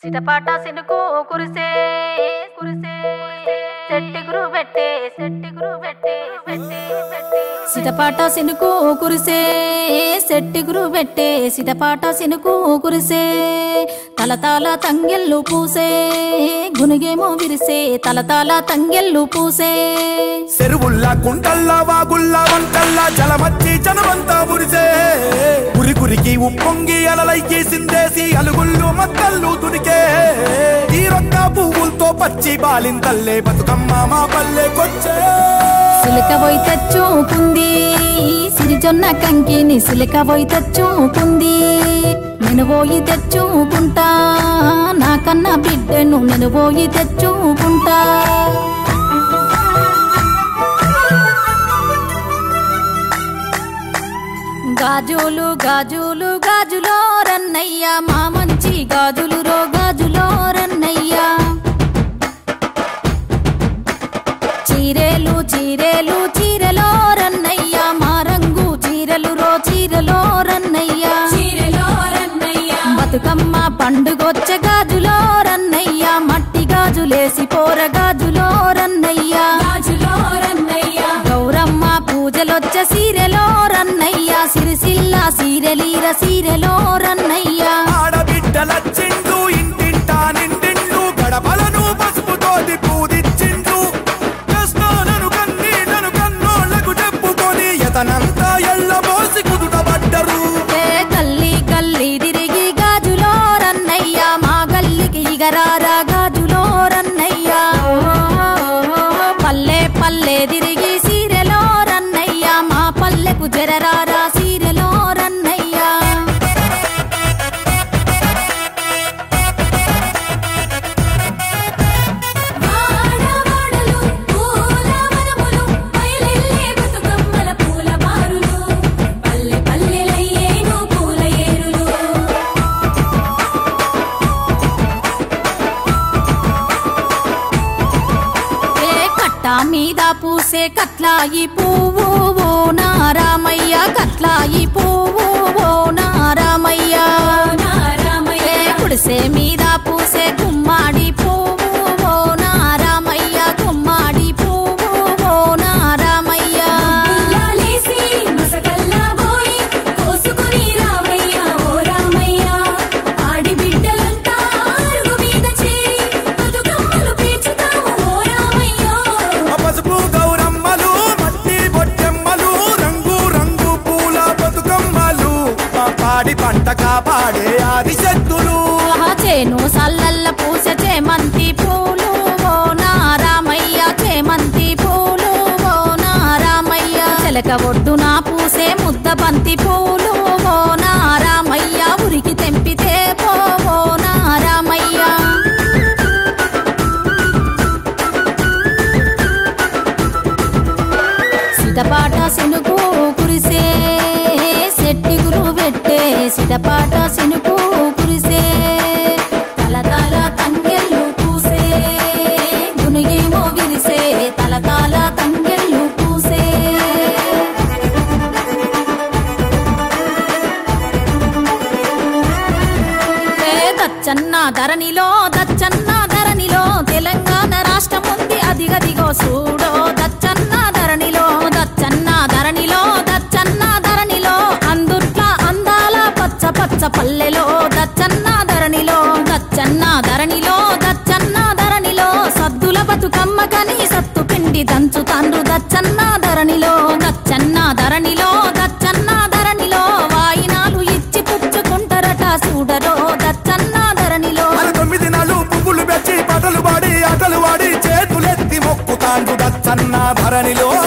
సిటపాట సినుకు కురిసే కురిసే సెట్టిగురు పెట్టే సెట్టిగురు పెట్టే పెట్టే పెట్టే సిటపాట సినుకు కురిసే సెట్టిగురు పెట్టే సిటపాట సినుకు కురిసే తలతాల తంగెల్లు పూసే గునుగేమో విరిసే తలతాల తంగెల్లు పూసే చెరువుల్లా కుంటల్లా వాగుల్లా వంటల్లా జలమచ్చి జనమంతా మురిసే గురికి ఉప్పొంగి అలలైకి సిందేసి అలుగుళ్ళు మక్కళ్ళు తుడికే తీరొక్క పువ్వులతో పచ్చి బాలింతల్లే బతుకమ్మ మా పల్లెకొచ్చే సిలిక పోయి తెచ్చుకుంది సిరిజొన్న కంకిని సిలిక పోయి తెచ్చుకుంది నేను పోయి తెచ్చుకుంటా నాకన్నా బిడ్డను నేను పోయి తెచ్చుకుంటా గాజులు గాజులు గాజులో రన్నయ్య మా మంచి గాజులు రో గాజులో రన్నయ్య చీరేలు చీరేలు చీరలో రన్నయ్య మా రంగు చీరలు రో చీరలో రన్నయ్య చీరలో రన్నయ్య బతుకమ్మ పండుగొచ్చే గాజులో రన్నయ్య మట్టి గాజులేసి పోర గాజులో రన్నయ్య గాజులో రన్నయ్య గౌరమ్మ పూజలొచ్చే సీరెలో రన్నయ్య సిరిసిల్ల సీరెలీర సీరెలో రన్నయ్య ఆడబిడ్డలచ్చిండు ఇంటింటా నిండిండు గడపలను పసుపుతోటి పూదిచ్చిండు కృష్ణను కన్నీళ్లను కన్నోళ్లకు చెప్పుకొని ఎతనంతా ఎళ్ళబోసి కుదుటబడ్డరు కల్లి కల్లి తిరిగి గాజులో రన్నయ్య మా గల్లికి ఇగరారా గాజులో రన్నయ్య పల్లె పల్లె తిరిగి సీరెలో రన్నయ్య మా పల్లెకు జరరారా సీరెలో రన్నయ్య మీద పూసే కట్లాయి పువ్వు ఓ నారామయ్య కట్లాయి పువ్వు ఓ నారామయ్య కుడిసే మీద పూసే గుమ్మాడి పువ్వు ఓ నారామయ్య గుమ్మాడి పువ్వు ఓ నారామయ్య పంట కాపాడే ఆది శక్తులు చేను సల్లల్ల పూస చేమంతి పూలు ఓ నారామయ్య చేమంతి పూలు ఓ నారామయ్య చెలక ఒడ్డున పూసే ముద్ద బంతి పూలు ఓ నారామయ్య ఉరికి తెంపితే పో ఓ నారామయ్య సిటపాట సినుకు కురిసే సెట్టిగురు పెట్టే సిటపాట సినుకు కురిసే తలతాల తంగెల్లు పూసే గునుగేమో విరిసే తలతాల తంగెల్లు పూసే దచ్చన్న ధరణిలో తెలంగాణ రాష్ట్రం ఉంది అదిగదిగో చూడో దచ్చన్న ధరణిలో అందుట్లా అందాల పచ్చ పచ్చ పల్లెలో దచ్చన్న ధరణిలో సద్దుల బతుకమ్మ కని సత్తు పిండి దంచుతాండ్రు దచ్చన్న ధరణిలో వాయినాలు ఇచ్చి పుచ్చుకుంటారట చూడరో దచ్చన్న ధరణిలో 9 నాలు పువ్వులు పెట్టి పాటలు పాడి ఆటలు వాడి చేతులెత్తి మొక్కుతాండ్రు దచ్చన్న ధరణిలో